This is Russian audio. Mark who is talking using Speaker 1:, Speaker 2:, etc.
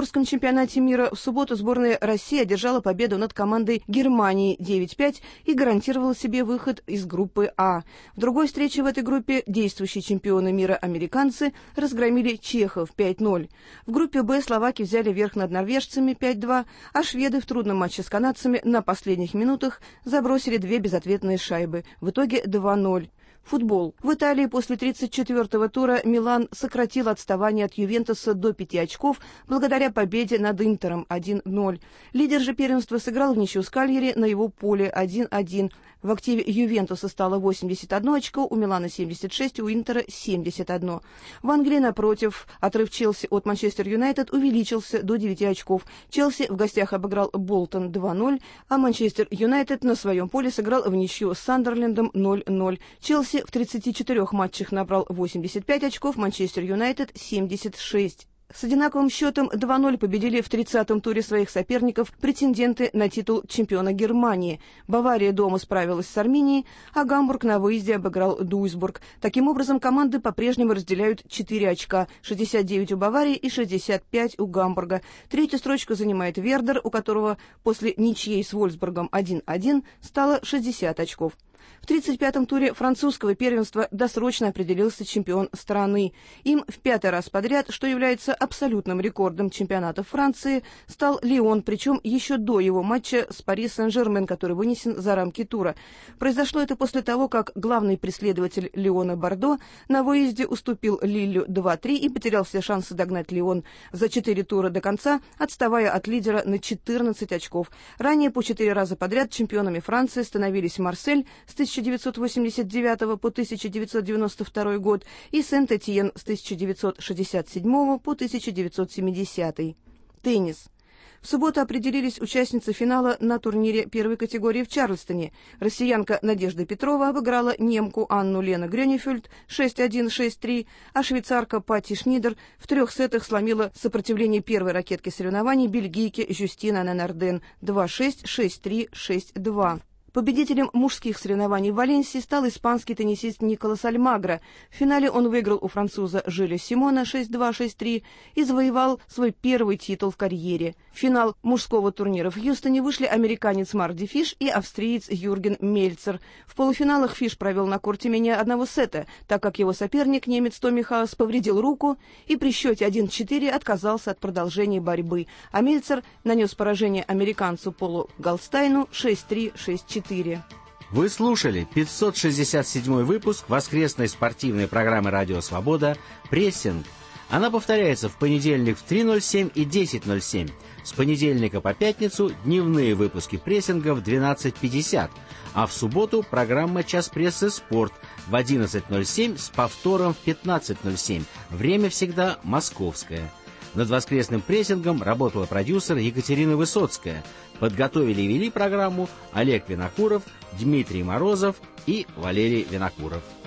Speaker 1: юниорском чемпионате мира в субботу сборная России одержала победу над командой Германии 9-5 и гарантировала себе выход из группы А. В другой встрече в этой группе действующие чемпионы мира американцы разгромили чехов 5-0. В группе Б словаки взяли верх над норвежцами 5-2, а шведы в трудном матче с канадцами на последних минутах забросили две безответные шайбы. В итоге 2-0. Футбол. В Италии после 34-го тура Милан сократил отставание от Ювентуса до 5 очков благодаря победе над Интером 1-0. Лидер же первенства сыграл в ничью с Кальяри на его поле 1-1. В активе Ювентуса стало 81 очко, у Милана 76, у Интера 71. В Англии, напротив, отрыв Челси от Манчестер Юнайтед увеличился до 9 очков. Челси в гостях обыграл Болтон 2-0, а Манчестер Юнайтед на своем поле сыграл в ничью с Сандерлендом 0-0. Челси в 34 матчах набрал 85 очков, Манчестер Юнайтед 76. С одинаковым счетом 2-0 победили в 30-м туре своих соперников претенденты на титул чемпиона Германии. Бавария дома справилась с Арменией, а Гамбург на выезде обыграл Дуйсбург. Таким образом, команды по-прежнему разделяют 4 очка, 69 у Баварии и 65 у Гамбурга. Третью строчку занимает Вердер, у которого после ничьей с Вольфсбургом 1-1 стало 60 очков. В 35-м туре французского первенства досрочно определился чемпион страны. Им в 5-й раз подряд, что является абсолютным рекордом чемпионата Франции, стал Лион, причем еще до его матча с Пари Сен-Жермен, который вынесен за рамки тура. Произошло это после того, как главный преследователь Лиона Бордо на выезде уступил Лиллю 2-3 и потерял все шансы догнать Лион за 4 тура до конца, отставая от лидера на 14 очков. Ранее по 4 раза подряд чемпионами Франции становились Марсель с 1989 по 1992 год и Сент-Этьен с 1967 по 1970. Теннис. В субботу определились участницы финала на турнире первой категории в Чарльстоне. Россиянка Надежда Петрова обыграла немку Анну Лену Грёнефельд 6-1, 6-3, а швейцарка Патти Шнидер в 3 сетах сломила сопротивление первой ракетки соревнований бельгийки Жюстина Ненарден 2-6, 6-3, 6-2. Победителем мужских соревнований в Валенсии стал испанский теннисист Николас Альмагро. В финале он выиграл у француза Жиля Симона 6-2, 6-3 и завоевал свой первый титул в карьере. В финал мужского турнира в Хьюстоне вышли американец Марди Фиш и австриец Юрген Мельцер. В полуфиналах Фиш провел на корте менее одного сета, так как его соперник, немец Томми Хаус, повредил руку и при счете 1-4 отказался от продолжения борьбы, а Мельцер нанес поражение американцу Полу Галстайну 6-3, 6-4.
Speaker 2: Вы слушали 567 выпуск воскресной спортивной программы «Радио Свобода» «Прессинг». Она повторяется в понедельник в 3:07 и 10:07. С понедельника по пятницу дневные выпуски прессинга в 12:50, а в субботу программа «Час прессы. Спорт» в 11:07 с повтором в 15:07. Время всегда московское. Над воскресным прессингом работала продюсер Екатерина Высоцкая. Подготовили и вели программу Олег Винокуров, Дмитрий Морозов и Валерий Винокуров.